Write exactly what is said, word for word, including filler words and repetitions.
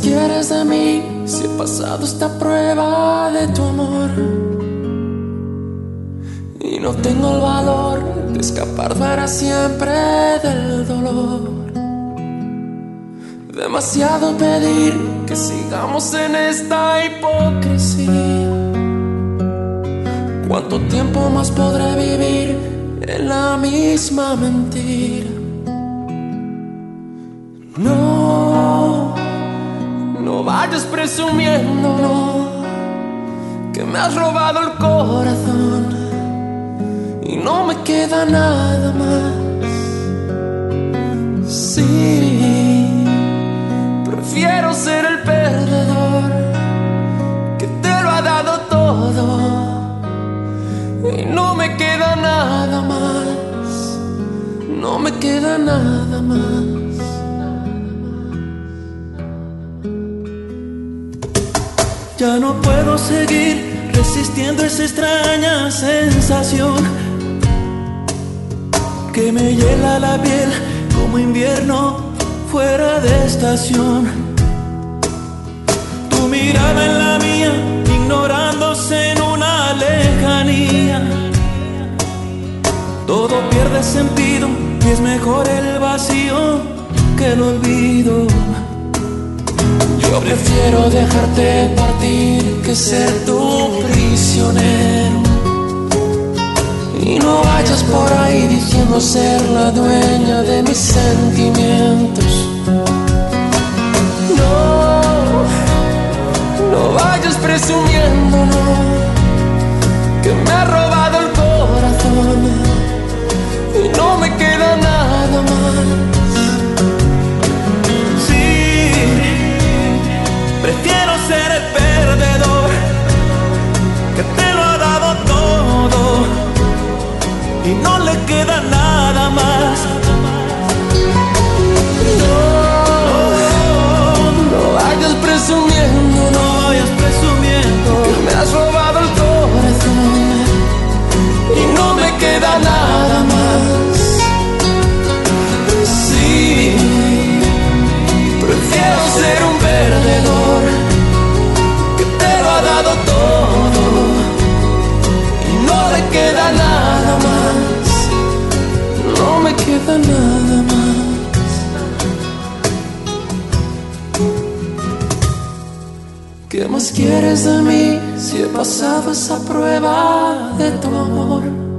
quieres de mí si he pasado esta prueba de tu amor? Y no tengo el valor de escapar para siempre del dolor. Demasiado pedir que sigamos en esta hipocresía. ¿Cuánto tiempo más podré vivir en la misma mentira? No, no vayas presumiendo, no, que me has robado el corazón y no me queda nada más. Sí, prefiero ser el perdedor que te lo ha dado todo y no me queda nada más, no me queda nada más. Ya no puedo seguir resistiendo esa extraña sensación que me hiela la piel como invierno fuera de estación. Tu mirada en la mía, ignorándose en una lejanía. Todo pierde sentido y es mejor el vacío que el olvido. Yo prefiero dejarte partir que ser tu prisionero. Y no vayas por ahí diciendo ser la dueña de mis sentimientos. No, no vayas presumiendo, no, que me ha robado el corazón y no me queda nada más. Prefiero ser el perdedor que te lo ha dado todo y no le queda nada más. No, no vayas presumiendo, no vayas presumiendo que me has robado el corazón y no me queda nada más. Sí, prefiero ser un perdedor que te lo ha dado todo y no le queda nada más, no me queda nada más. ¿Qué más quieres de mí si he pasado esa prueba de tu amor?